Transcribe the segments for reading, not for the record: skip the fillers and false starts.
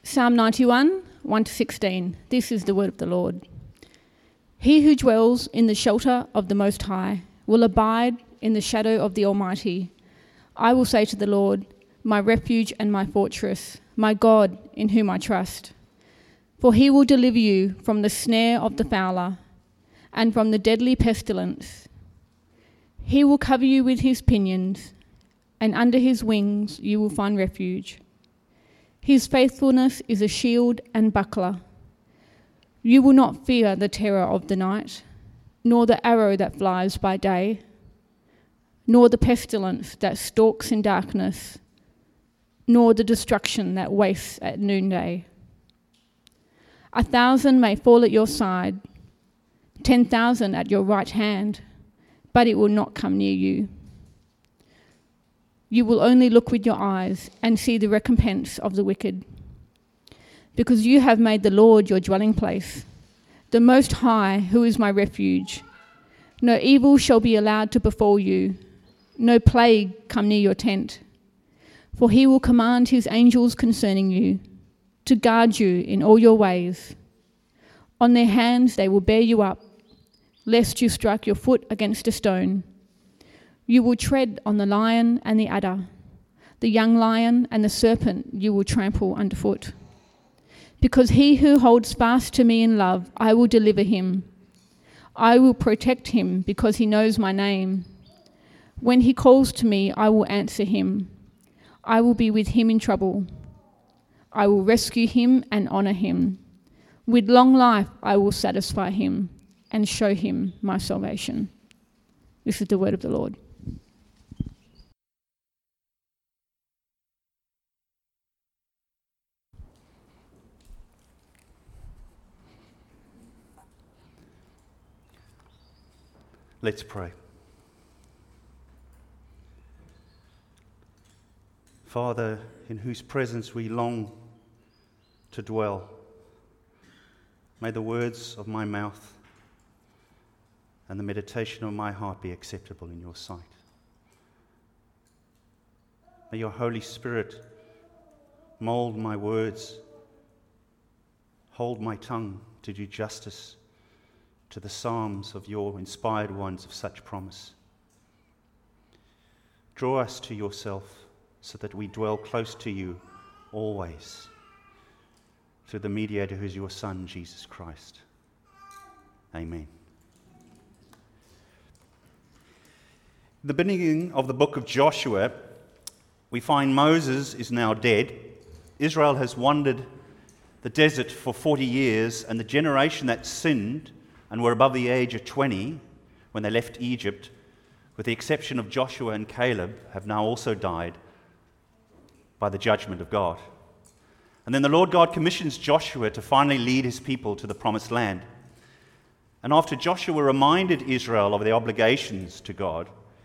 Psalm 91, 1-16. This is the word of the Lord. He who dwells in the shelter of the Most High will abide in the shadow of the Almighty. I will say to the Lord, my refuge and my fortress, my God in whom I trust. For he will deliver you from the snare of the fowler and from the deadly pestilence. He will cover you with his pinions, and under his wings you will find refuge. His faithfulness is a shield and buckler. You will not fear the terror of the night, nor the arrow that flies by day, nor the pestilence that stalks in darkness, nor the destruction that wastes at noonday. 1,000 may fall at your side, 10,000 at your right hand, but it will not come near you. You will only look with your eyes and see the recompense of the wicked. Because you have made the Lord your dwelling place, the Most High, who is my refuge. No evil shall be allowed to befall you, no plague come near your tent. For he will command his angels concerning you, to guard you in all your ways. On their hands they will bear you up, lest you strike your foot against a stone. You will tread on the lion and the adder, the young lion and the serpent you will trample underfoot. Because he who holds fast to me in love, I will deliver him. I will protect him because he knows my name. When he calls to me, I will answer him. I will be with him in trouble. I will rescue him and honor him. With long life I will satisfy him and show him my salvation. This is the word of the Lord. Let's pray. Father, in whose presence we long to dwell, may the words of my mouth and the meditation of my heart be acceptable in your sight. May your Holy Spirit mold my words, hold my tongue to do justice to the psalms of your inspired ones of such promise. Draw us to yourself so that we dwell close to you always, through the mediator who is your Son, Jesus Christ. Amen. In the beginning of the book of Joshua, we find Moses is now dead. Israel has wandered the desert for 40 years, and the generation that sinned and were above the age of 20 when they left Egypt, with the exception of Joshua and Caleb, have now also died by the judgment of God. And then the Lord God commissions Joshua to finally lead his people to the promised land. And after Joshua reminded Israel of their obligations to God,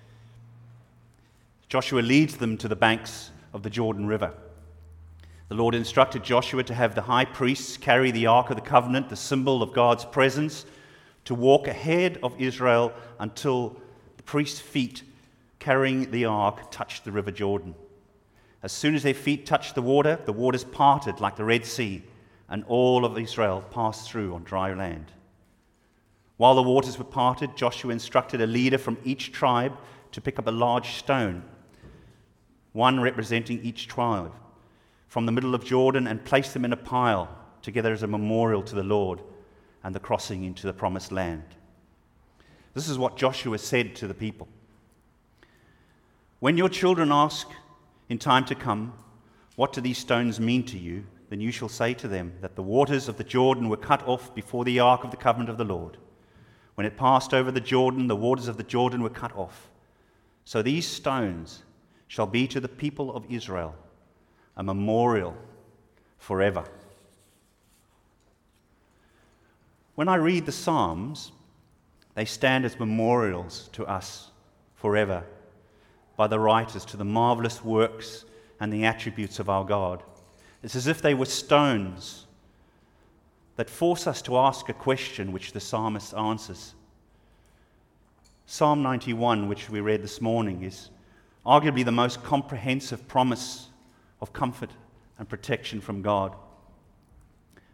Joshua leads them to the banks of the Jordan River. The Lord instructed Joshua to have the high priests carry the Ark of the Covenant, the symbol of God's presence, to walk ahead of Israel until the priest's feet carrying the ark touched the river Jordan. As soon as their feet touched the waters parted like the Red Sea, and all of Israel passed through on dry land. While the waters were parted, Joshua instructed a leader from each tribe to pick up a large stone, one representing each tribe, from the middle of Jordan, and place them in a pile together as a memorial to the Lord and the crossing into the promised land. This is what Joshua said to the people. When your children ask in time to come, what do these stones mean to you? Then you shall say to them that the waters of the Jordan were cut off before the ark of the covenant of the Lord. When it passed over the Jordan, the waters of the Jordan were cut off. So these stones shall be to the people of Israel a memorial forever. When I read the Psalms, they stand as memorials to us forever by the writers to the marvelous works and the attributes of our God. It's as if they were stones that force us to ask a question which the psalmist answers. Psalm 91, which we read this morning, is arguably the most comprehensive promise of comfort and protection from God.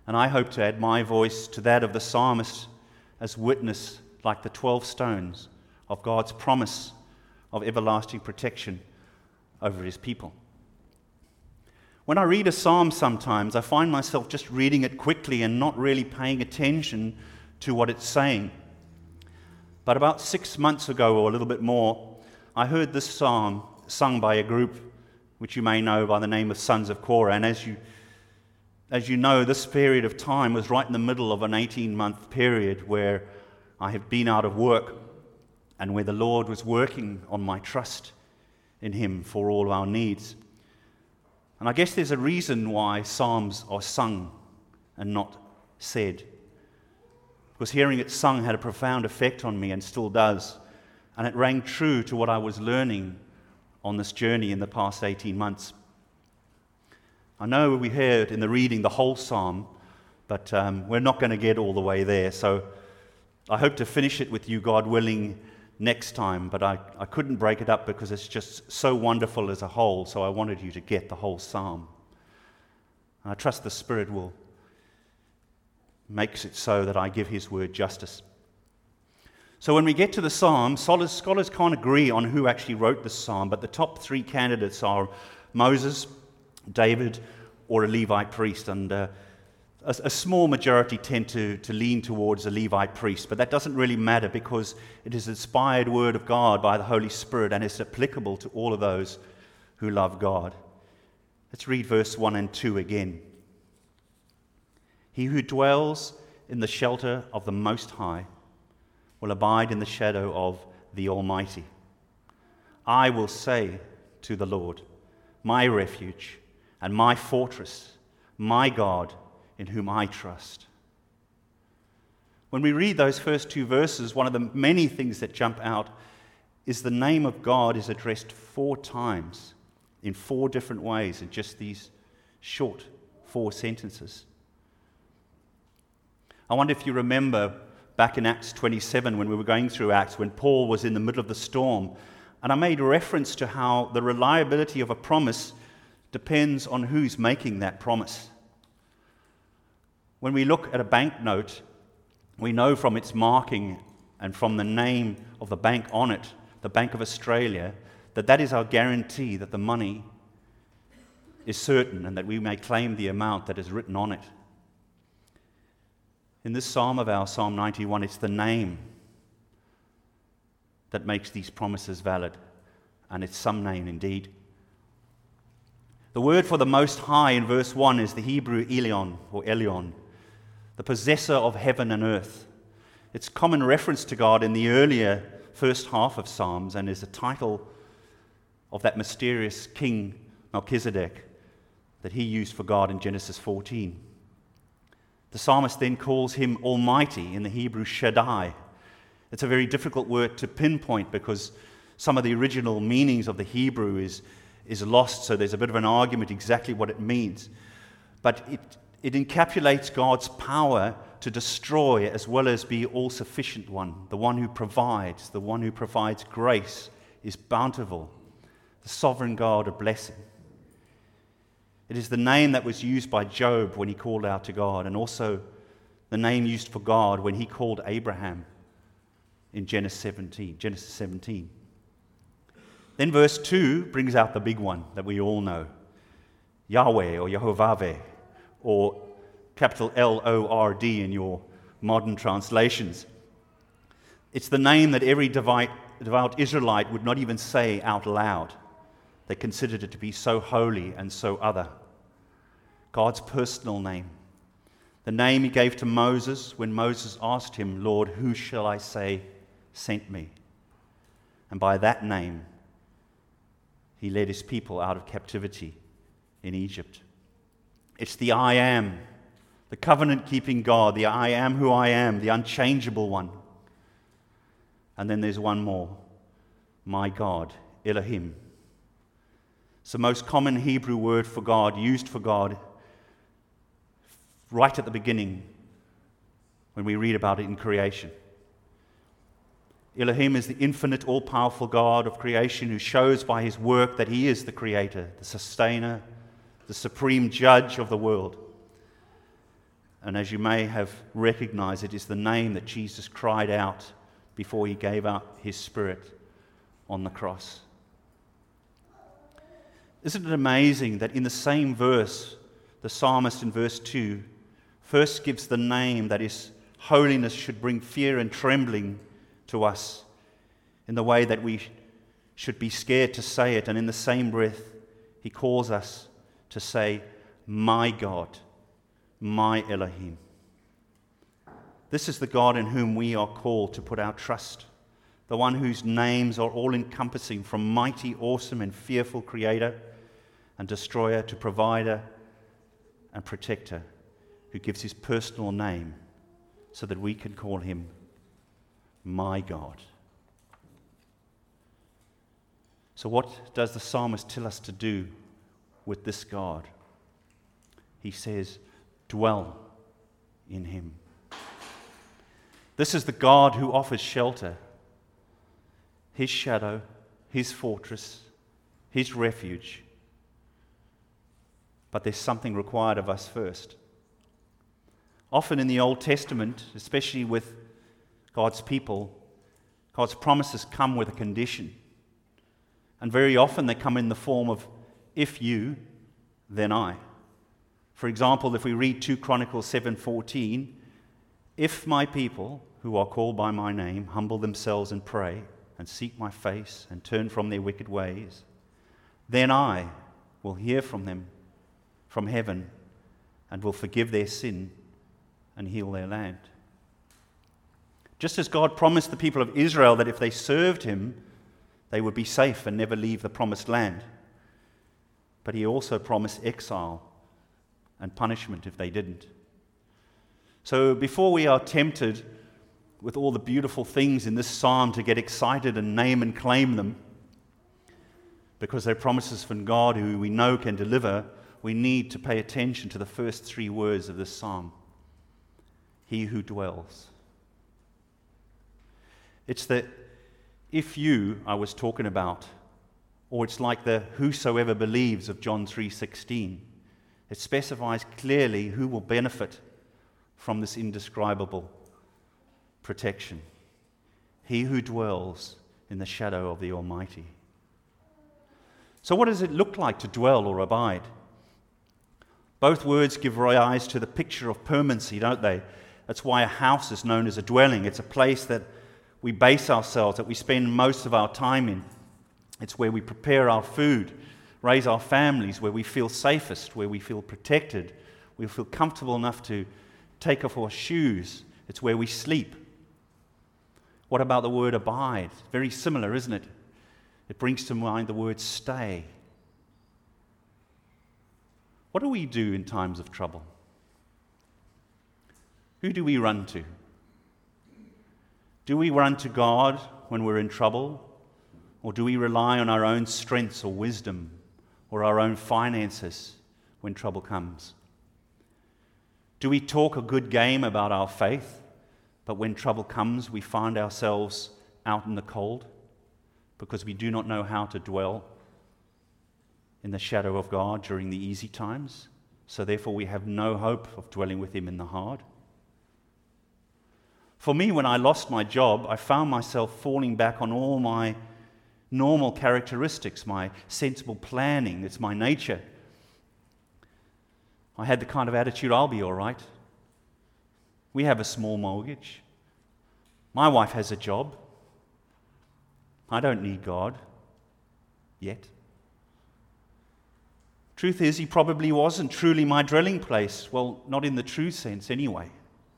And I hope to add my voice to that of the psalmist as witness, like the 12 stones, of God's promise of everlasting protection over his people. When I read a psalm sometimes, I find myself just reading it quickly and not really paying attention to what it's saying. But about 6 months ago, or a little bit more, I heard this psalm sung by a group which you may know by the name of Sons of Korah. And as you know, this period of time was right in the middle of an 18-month period where I had been out of work and where the Lord was working on my trust in him for all of our needs. And I guess there's a reason why psalms are sung and not said. Because hearing it sung had a profound effect on me and still does. And it rang true to what I was learning on this journey in the past 18 months. I know we heard in the reading the whole psalm, but we're not going to get all the way there. So I hope to finish it with you, God willing, next time, but I couldn't break it up because it's just so wonderful as a whole, so I wanted you to get the whole psalm. And I trust the Spirit will make it so that I give his word justice. So when we get to the psalm, scholars can't agree on who actually wrote the psalm, but the top 3 candidates are Moses, David, or a Levite priest, and a small majority tend to lean towards a Levite priest, but that doesn't really matter because it is the inspired word of God by the Holy Spirit and it's applicable to all of those who love God. Let's read verse 1 and 2 again. He who dwells in the shelter of the Most High will abide in the shadow of the Almighty. I will say to the Lord, my refuge and my fortress, my God, in whom I trust. When we read those first 2 verses, one of the many things that jump out is the name of God is addressed 4 times in 4 different ways in just these short 4 sentences. I wonder if you remember back in Acts 27 when we were going through Acts, when Paul was in the middle of the storm, and I made reference to how the reliability of a promise depends on who's making that promise. When we look at a banknote, we know from its marking and from the name of the bank on it, the Bank of Australia, that is our guarantee that the money is certain and that we may claim the amount that is written on it. In this psalm of ours, Psalm 91, it's the name that makes these promises valid, and it's some name indeed. The word for the Most High in verse 1 is the Hebrew Elion, or Elion, the possessor of heaven and earth. It's common reference to God in the earlier first half of Psalms and is a title of that mysterious king Melchizedek that he used for God in Genesis 14. The psalmist then calls him Almighty in the Hebrew Shaddai. It's a very difficult word to pinpoint because some of the original meanings of the Hebrew is lost, so there's a bit of an argument exactly what it means. But it encapsulates God's power to destroy as well as be all-sufficient one, the one who provides grace, is bountiful, the sovereign God of blessing. It is the name that was used by Job when he called out to God, and also the name used for God when he called Abraham in Genesis 17. Then verse 2 brings out the big one that we all know, Yahweh or Yehovah, or capital L-O-R-D in your modern translations. It's the name that every devout Israelite would not even say out loud. They considered it to be so holy and so other. God's personal name. The name he gave to Moses when Moses asked him, Lord, who shall I say sent me? And by that name, he led his people out of captivity in Egypt. It's the I am, the covenant-keeping God, the I am who I am, the unchangeable one. And then there's one more, my God, Elohim. It's the most common Hebrew word for God, used for God, right at the beginning when we read about it in creation. Elohim is the infinite, all-powerful God of creation who shows by his work that he is the creator, the sustainer, the supreme judge of the world. And as you may have recognized, it is the name that Jesus cried out before he gave up his spirit on the cross. Isn't it amazing that in the same verse, the psalmist in verse 2 first gives the name that his holiness should bring fear and trembling to us in the way that we should be scared to say it, and in the same breath he calls us to say, my God, my Elohim. This is the God in whom we are called to put our trust, the one whose names are all-encompassing, from mighty, awesome, and fearful Creator and Destroyer to Provider and Protector, who gives his personal name so that we can call him my God. So what does the psalmist tell us to do with this God? He says, dwell in him. This is the God who offers shelter, his shadow, his fortress, his refuge. But there's something required of us first. Often in the Old Testament, especially with God's people, God's promises come with a condition. And very often they come in the form of, if you, then I. For example, if we read 2 Chronicles 7:14, if my people, who are called by my name, humble themselves and pray, and seek my face, and turn from their wicked ways, then I will hear from them from heaven, and will forgive their sin and heal their land. Just as God promised the people of Israel that if they served him, they would be safe and never leave the promised land. But he also promised exile and punishment if they didn't. So before we are tempted with all the beautiful things in this psalm to get excited and name and claim them, because they're promises from God who we know can deliver, we need to pay attention to the first 3 words of this psalm. He who dwells. It's the if you I was talking about, or it's like the whosoever believes of John 3:16. It specifies clearly who will benefit from this indescribable protection. He who dwells in the shadow of the Almighty. So what does it look like to dwell or abide? Both words give rise to the picture of permanency, don't they? That's why a house is known as a dwelling. It's a place that we base ourselves, that we spend most of our time in. It's where we prepare our food, raise our families, where we feel safest, where we feel protected, we feel comfortable enough to take off our shoes. It's where we sleep. What about the word abide? Very similar, isn't it? It brings to mind the word stay. What do we do in times of trouble? Who do we run to? Do we run to God when we're in trouble? Or do we rely on our own strengths or wisdom or our own finances when trouble comes? Do we talk a good game about our faith, but when trouble comes we find ourselves out in the cold because we do not know how to dwell in the shadow of God during the easy times, so therefore we have no hope of dwelling with him in the hard? For me, when I lost my job, I found myself falling back on all my normal characteristics, my sensible planning. It's my nature. I had the kind of attitude, I'll be all right. We have a small mortgage. My wife has a job. I don't need God yet. Truth is, he probably wasn't truly my dwelling place. Well, not in the true sense anyway.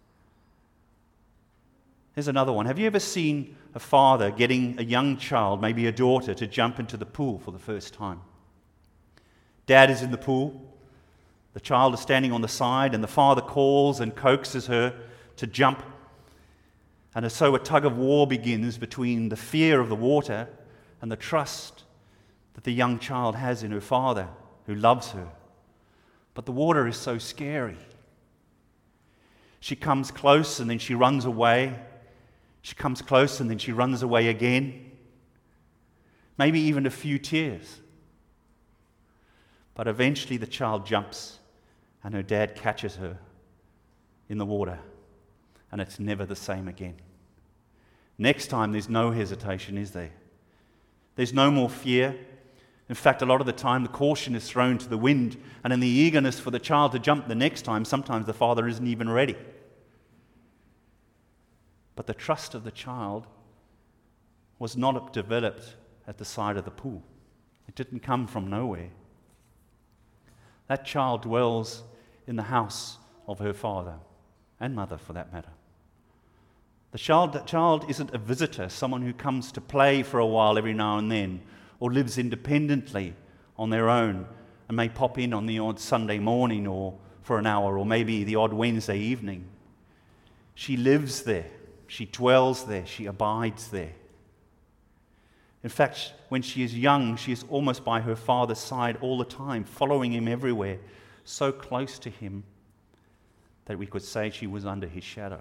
Here's another one. Have you ever seen a father getting a young child, maybe a daughter, to jump into the pool for the first time? Dad is in the pool. The child is standing on the side, and the father calls and coaxes her to jump. And so a tug of war begins between the fear of the water and the trust that the young child has in her father, who loves her. But the water is so scary. She comes close and then she runs away. She comes close and then she runs away again. Maybe even a few tears. But eventually the child jumps and her dad catches her in the water, and it's never the same again. Next time, there's no hesitation, is there? There's no more fear. In fact, a lot of the time, the caution is thrown to the wind, and in the eagerness for the child to jump the next time, sometimes the father isn't even ready. But the trust of the child was not developed at the side of the pool. It didn't come from nowhere. That child dwells in the house of her father and mother, for that matter. The child isn't a visitor, someone who comes to play for a while every now and then, or lives independently on their own and may pop in on the odd Sunday morning or for an hour, or maybe the odd Wednesday evening. She lives there, she dwells there, she abides there. In fact, when she is young, she is almost by her father's side all the time, following him everywhere, so close to him that we could say she was under his shadow.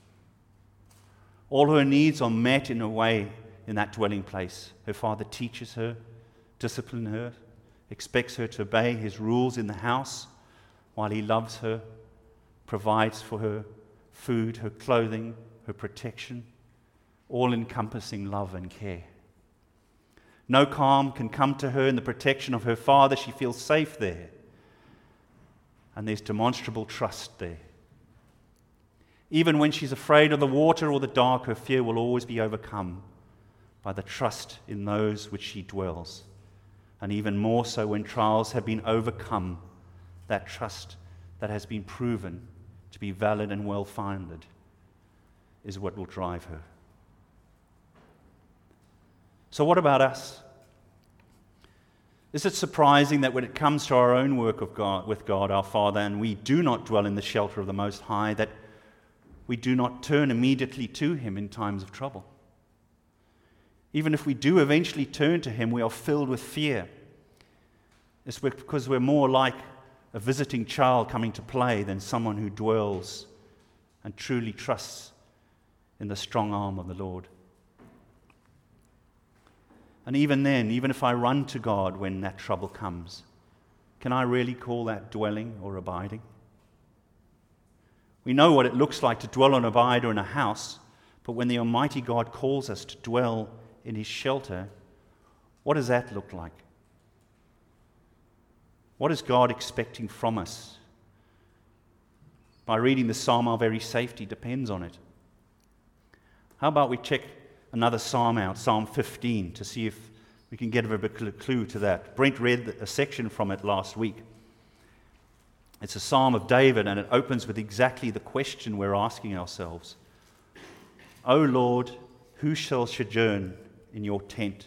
All her needs are met in a way in that dwelling place. Her father teaches her, disciplines her, expects her to obey his rules in the house while he loves her, provides for her food, her clothing, her protection, all-encompassing love and care. No harm can come to her in the protection of her father. She feels safe there. And there's demonstrable trust there. Even when she's afraid of the water or the dark, her fear will always be overcome by the trust in those which she dwells. And even more so when trials have been overcome, that trust that has been proven to be valid and well-founded is what will drive her. So what about us? Is it surprising that when it comes to our own work of God, with God our Father, and we do not dwell in the shelter of the Most High, that we do not turn immediately to Him in times of trouble? Even if we do eventually turn to Him, we are filled with fear. It's because we're more like a visiting child coming to play than someone who dwells and truly trusts in the strong arm of the Lord. And even then, even if I run to God when that trouble comes, can I really call that dwelling or abiding? We know what it looks like to dwell and abide in a house, but when the Almighty God calls us to dwell in His shelter, what does that look like? What is God expecting from us? By reading the Psalm, our very safety depends on it. How about we check another psalm out, Psalm 15, to see if we can get a bit of a clue to that. Brent read a section from it last week. It's a psalm of David, and it opens with exactly the question we're asking ourselves. O Lord, who shall sojourn in your tent?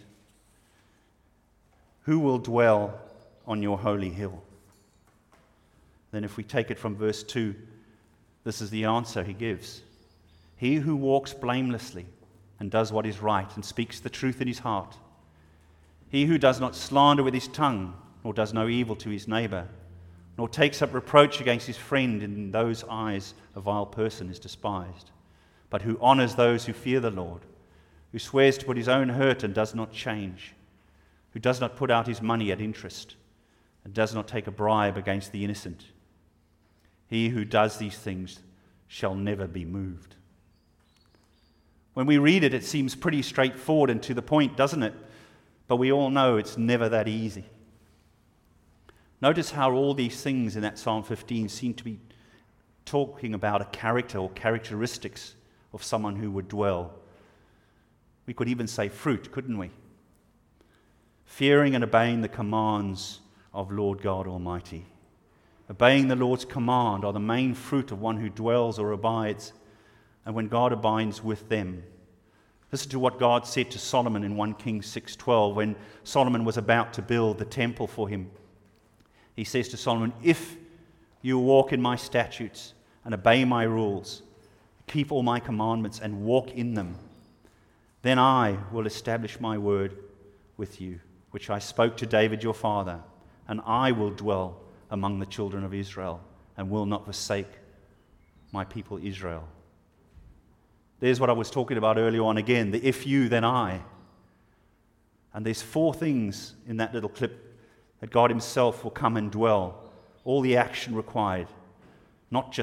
Who will dwell on your holy hill? Then if we take it from verse 2, this is the answer he gives. He who walks blamelessly and does what is right and speaks the truth in his heart. He who does not slander with his tongue, nor does no evil to his neighbor, nor takes up reproach against his friend, in those eyes a vile person is despised, but who honors those who fear the Lord, who swears to put his own hurt and does not change, who does not put out his money at interest, and does not take a bribe against the innocent. He who does these things shall never be moved. When we read it, it seems pretty straightforward and to the point, doesn't it? But we all know it's never that easy. Notice how all these things in that Psalm 15 seem to be talking about a character or characteristics of someone who would dwell. We could even say fruit, couldn't we? Fearing and obeying the commands of Lord God Almighty. Obeying the Lord's command are the main fruit of one who dwells or abides, and when God abides with them. Listen to what God said to Solomon in 1 Kings 6:12 when Solomon was about to build the temple for him. He says to Solomon, if you walk in my statutes and obey my rules, keep all my commandments and walk in them, then I will establish my word with you, which I spoke to David your father, and I will dwell among the children of Israel and will not forsake my people Israel. There's what I was talking about earlier on again, the if you, then I. And there's 4 things in that little clip that God himself will come and dwell, all the action required, not just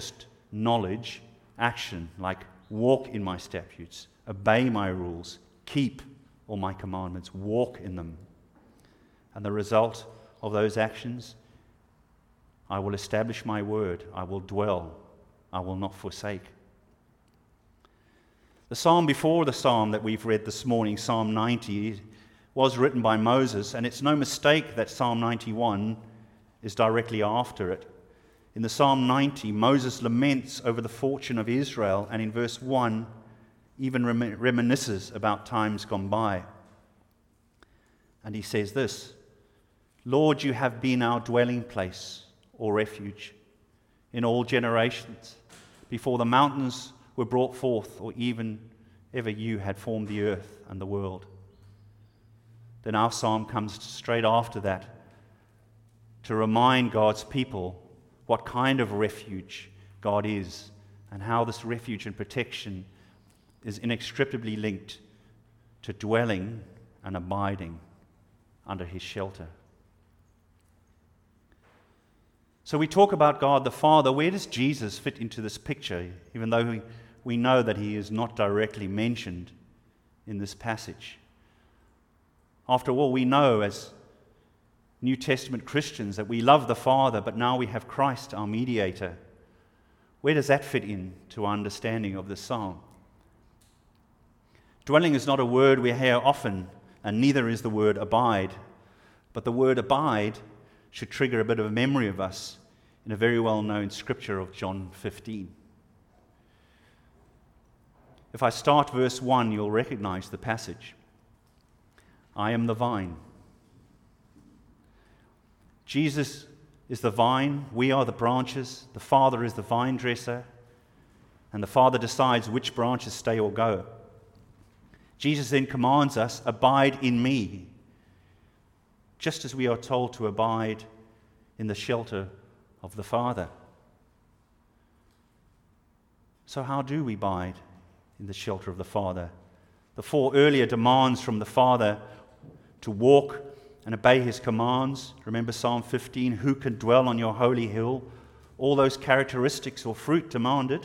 knowledge, action, like walk in my statutes, obey my rules, keep all my commandments, walk in them. And the result of those actions, I will establish my word, I will dwell, I will not forsake. The psalm before the psalm that we've read this morning, Psalm 90, was written by Moses, and it's no mistake that Psalm 91 is directly after it. In the Psalm 90, Moses laments over the fortune of Israel, and in verse 1, even reminisces about times gone by. And he says this, Lord, you have been our dwelling place or refuge in all generations, before the mountains were brought forth, or even ever you had formed the earth and the world. Then our psalm comes straight after that to remind God's people what kind of refuge God is and how this refuge and protection is inextricably linked to dwelling and abiding under his shelter. So we talk about God the Father. Where does Jesus fit into this picture, even though we know that he is not directly mentioned in this passage? After all, we know as New Testament Christians that we love the Father, but now we have Christ, our mediator. Where does that fit into our understanding of this psalm? Dwelling is not a word we hear often, and neither is the word abide. But the word abide should trigger a bit of a memory of us in a very well-known scripture of John 15. If I start verse 1, you'll recognize the passage. I am the vine. Jesus is the vine, we are the branches, the Father is the vine dresser, and the Father decides which branches stay or go. Jesus then commands us, abide in me, just as we are told to abide in the shelter of the Father. So how do we abide in the shelter of the Father? The 4 earlier demands from the Father to walk and obey his commands. Remember Psalm 15, who can dwell on your holy hill? All those characteristics or fruit demanded.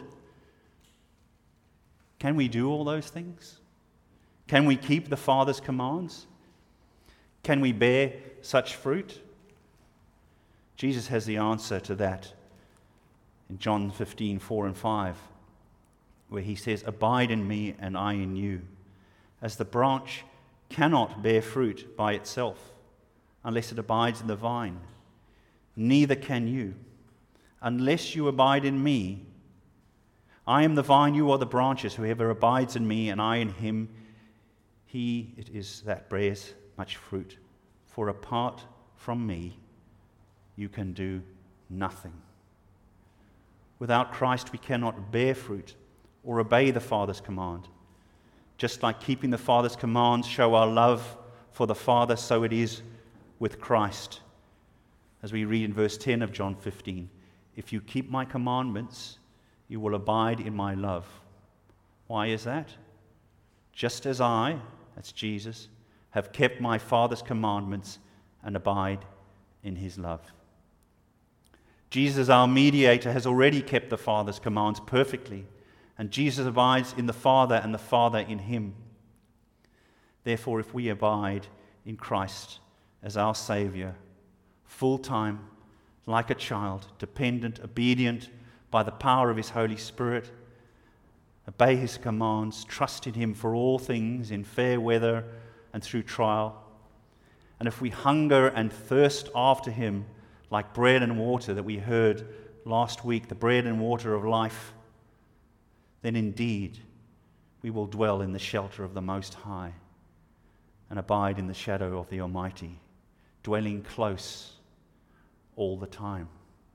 Can we do all those things? Can we keep the Father's commands? Can we bear such fruit? Jesus has the answer to that in John 15, 4 and 5, where he says, abide in me and I in you. As the branch cannot bear fruit by itself unless it abides in the vine, neither can you unless you abide in me. I am the vine, you are the branches. Whoever abides in me and I in him, he it is that bears much fruit. For apart from me, you can do nothing. Without Christ, we cannot bear fruit or obey the Father's command. Just like keeping the Father's commands show our love for the Father, so it is with Christ. As we read in verse 10 of John 15, if you keep my commandments, you will abide in my love. Why is that? Just as I, that's Jesus, have kept my Father's commandments and abide in his love. Jesus, our mediator, has already kept the Father's commands perfectly, and Jesus abides in the Father and the Father in him. Therefore, if we abide in Christ as our Savior, full-time, like a child, dependent, obedient by the power of his Holy Spirit, obey his commands, trust in him for all things, in fair weather and through trial, and if we hunger and thirst after him like bread and water that we heard last week, the bread and water of life, then indeed we will dwell in the shelter of the Most High and abide in the shadow of the Almighty, dwelling close all the time.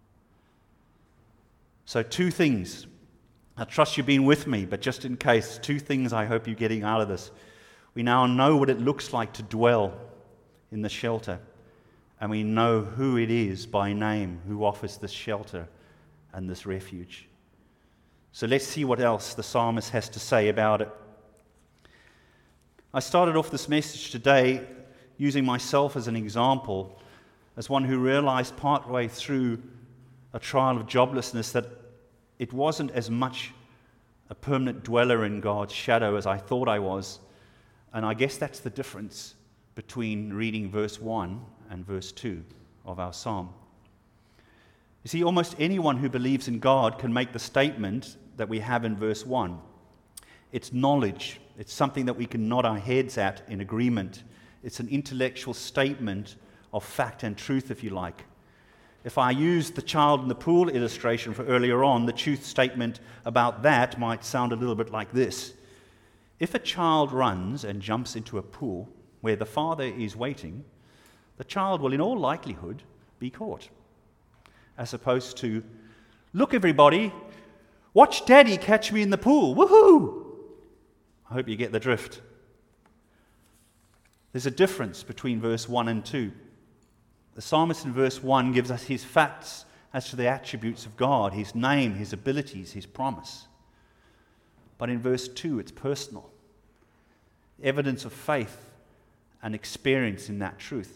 So 2 things. I trust you've been with me, but just in case, 2 things I hope you're getting out of this. We now know what it looks like to dwell in the shelter, and we know who it is by name who offers this shelter and this refuge. So let's see what else the psalmist has to say about it. I started off this message today using myself as an example, as one who realized partway through a trial of joblessness that it wasn't as much a permanent dweller in God's shadow as I thought I was. And I guess that's the difference between reading verse 1 and verse 2 of our psalm. You see, almost anyone who believes in God can make the statement that we have in verse 1. It's knowledge. It's something that we can nod our heads at in agreement. It's an intellectual statement of fact and truth, if you like. If I use the child in the pool illustration for earlier on, the truth statement about that might sound a little bit like this. If a child runs and jumps into a pool where the father is waiting, the child will in all likelihood be caught. As opposed to, look everybody, watch Daddy catch me in the pool, woohoo! I hope you get the drift. There's a difference between verse 1 and 2. The psalmist in verse 1 gives us his facts as to the attributes of God, his name, his abilities, his promise. But in verse 2, it's personal. Evidence of faith and experience in that truth.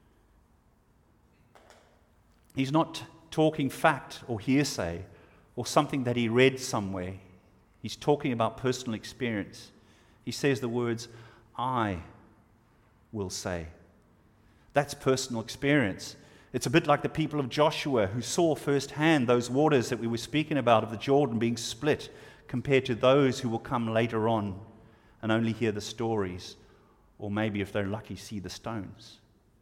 He's not talking fact or hearsay or something that he read somewhere. He's talking about personal experience. He says the words, I will say. That's personal experience. It's a bit like the people of Joshua who saw firsthand those waters that we were speaking about of the Jordan being split compared to those who will come later on and only hear the stories, or maybe if they're lucky, see the stones.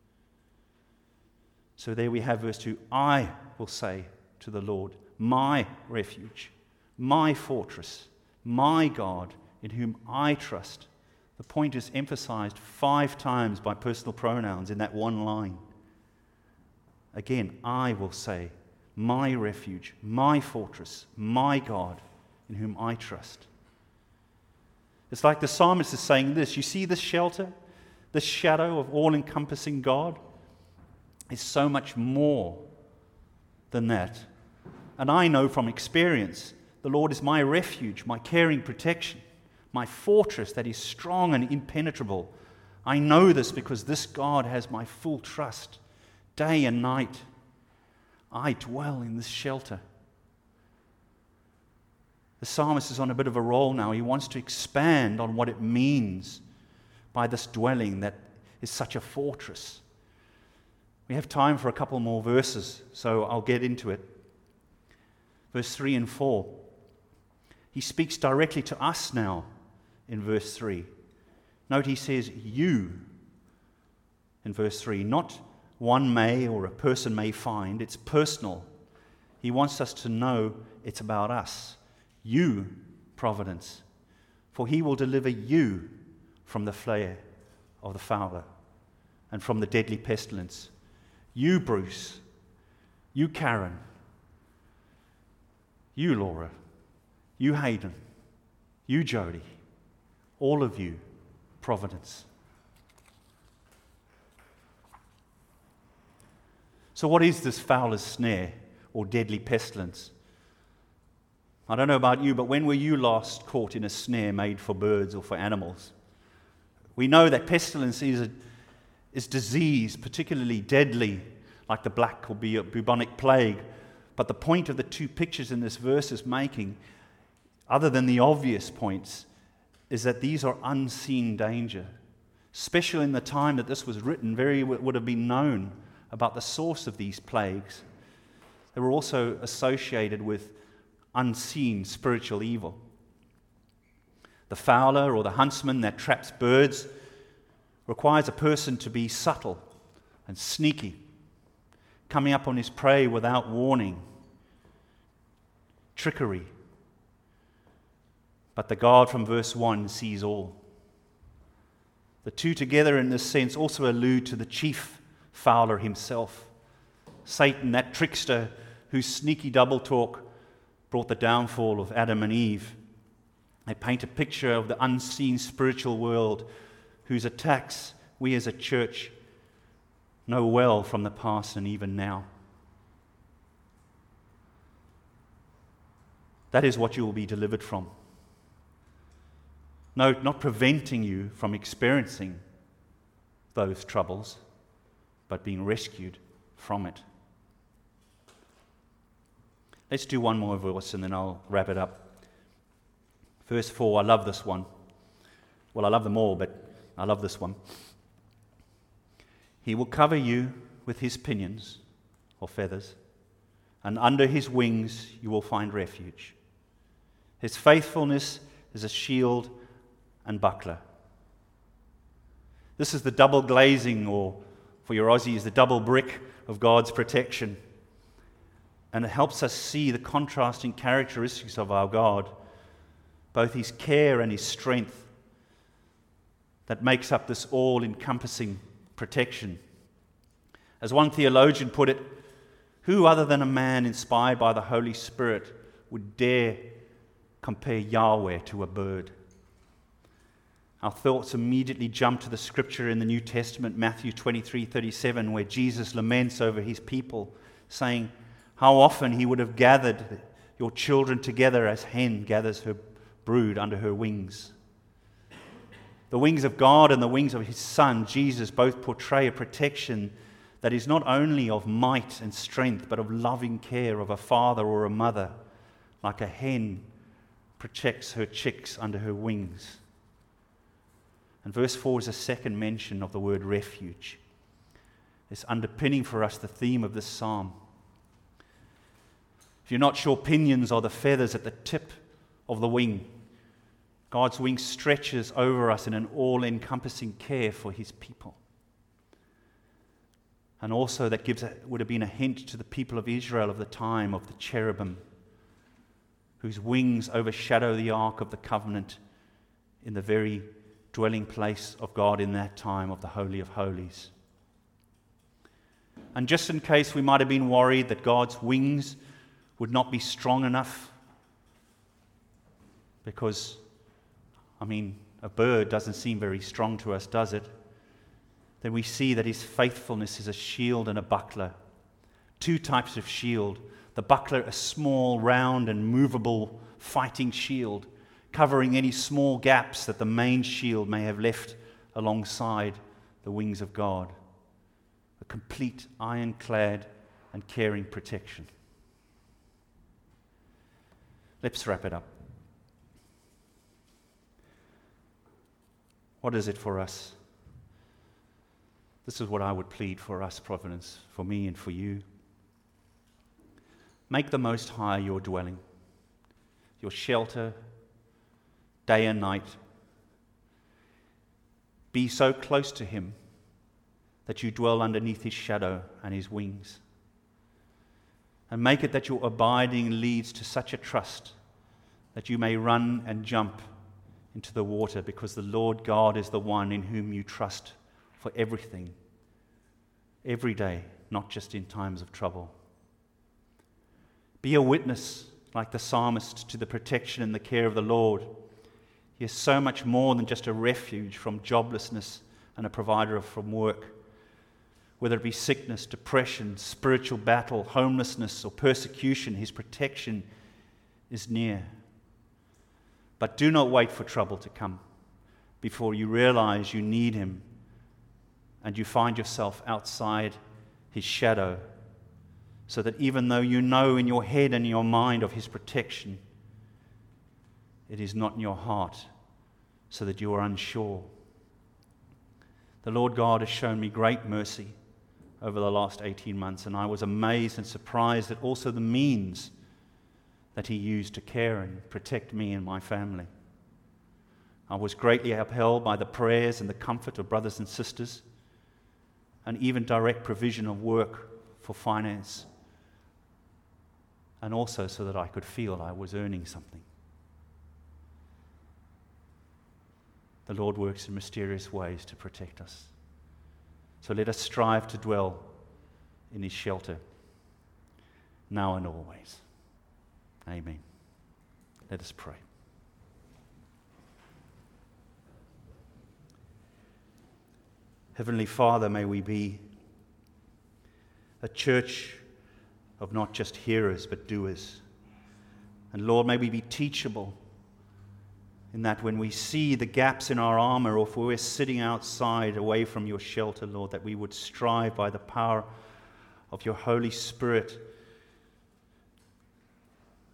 So there we have verse 2. I will say to the Lord, my refuge, my fortress, my God, in whom I trust. The point is emphasized 5 times by personal pronouns in that one line. Again, I will say, my refuge, my fortress, my God, in whom I trust. It's like the psalmist is saying this. You see this shelter, this shadow of all-encompassing God? Is so much more than that. And I know from experience, the Lord is my refuge, my caring protection, my fortress that is strong and impenetrable. I know this because this God has my full trust, day and night. I dwell in this shelter. The psalmist is on a bit of a roll now. He wants to expand on what it means by this dwelling that is such a fortress. We have time for a couple more verses, so I'll get into it. Verse 3 and 4. He speaks directly to us now in verse 3. Note he says, you, in verse 3. Not one may or a person may find. It's personal. He wants us to know it's about us. You, Providence. For he will deliver you from the flare of the fowler and from the deadly pestilence. You, Bruce, you, Karen, you, Laura, you, Hayden, you, Jody, all of you, Providence. So what is this fowler's snare or deadly pestilence? I don't know about you, but when were you last caught in a snare made for birds or for animals? We know that pestilence is disease, particularly deadly, like the black or bubonic plague. But the point of the 2 pictures in this verse is making, other than the obvious points, is that these are unseen danger. Especially in the time that this was written, very would have been known about the source of these plagues. They were also associated with unseen spiritual evil. The fowler or the huntsman that traps birds requires a person to be subtle and sneaky, coming up on his prey without warning, trickery. But the God from verse 1 sees all. The 2 together in this sense also allude to the chief fowler himself, Satan, that trickster whose sneaky double talk brought the downfall of Adam and Eve. They paint a picture of the unseen spiritual world whose attacks we as a church know well from the past and even now. That is what you will be delivered from. No, not preventing you from experiencing those troubles, but being rescued from it. Let's do one more verse and then I'll wrap it up. Verse 4, I love this one. Well, I love them all, but I love this one. He will cover you with his pinions, or feathers, and under his wings you will find refuge. His faithfulness is a shield and buckler. This is the double glazing, or for your Aussies, the double brick of God's protection. And it helps us see the contrasting characteristics of our God, both his care and his strength, that makes up this all-encompassing protection. As one theologian put it, who other than a man inspired by the Holy Spirit would dare compare Yahweh to a bird? Our thoughts immediately jump to the scripture in the New Testament, Matthew 23:37, where Jesus laments over his people, saying how often he would have gathered your children together as hen gathers her brood under her wings. The wings of God and the wings of his Son, Jesus, both portray a protection that is not only of might and strength, but of loving care of a father or a mother, like a hen protects her chicks under her wings. And verse 4 is a second mention of the word refuge. It's underpinning for us the theme of this psalm. If you're not sure, pinions are the feathers at the tip of the wing. God's wing stretches over us in an all-encompassing care for his people. And also that would have been a hint to the people of Israel of the time of the cherubim, whose wings overshadow the Ark of the Covenant in the very dwelling place of God in that time of the Holy of Holies. And just in case we might have been worried that God's wings would not be strong enough, because, a bird doesn't seem very strong to us, does it? Then we see that his faithfulness is a shield and a buckler. Two types of shield. The buckler, a small, round, and movable fighting shield, covering any small gaps that the main shield may have left alongside the wings of God. A complete ironclad and caring protection. Let's wrap it up. What is it for us? This is what I would plead for us, Providence, for me and for you. Make the Most High your dwelling, your shelter, day and night. Be so close to him that you dwell underneath his shadow and his wings. And make it that your abiding leads to such a trust that you may run and jump into the water, because the Lord God is the one in whom you trust for everything, every day, not just in times of trouble. Be a witness, like the psalmist, to the protection and the care of the Lord. He is so much more than just a refuge from joblessness and a provider from work. Whether it be sickness, depression, spiritual battle, homelessness, or persecution, his protection is near. But do not wait for trouble to come before you realize you need him and you find yourself outside his shadow, so that even though you know in your head and in your mind of his protection, it is not in your heart, so that you are unsure. The Lord God has shown me great mercy over the last 18 months, and I was amazed and surprised at also the means that he used to care and protect me and my family. I was greatly upheld by the prayers and the comfort of brothers and sisters, and even direct provision of work for finance, and also so that I could feel I was earning something. The Lord works in mysterious ways to protect us. So let us strive to dwell in his shelter, now and always. Amen. Let us pray. Heavenly Father, may we be a church of not just hearers but doers. And Lord, may we be teachable in that when we see the gaps in our armor, or if we're sitting outside away from your shelter, Lord, that we would strive by the power of your Holy Spirit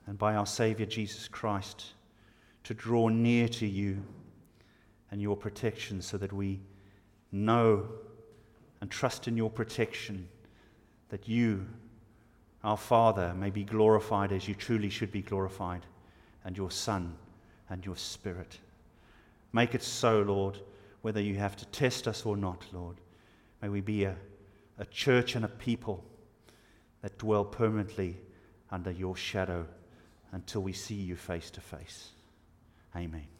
and by our Saviour Jesus Christ to draw near to you and your protection, so that we know and trust in your protection, that you, our Father, may be glorified as you truly should be glorified, and your Son and your Spirit. Make it so, Lord, whether you have to test us or not, Lord. May we be a church and a people that dwell permanently under your shadow until we see you face to face. Amen.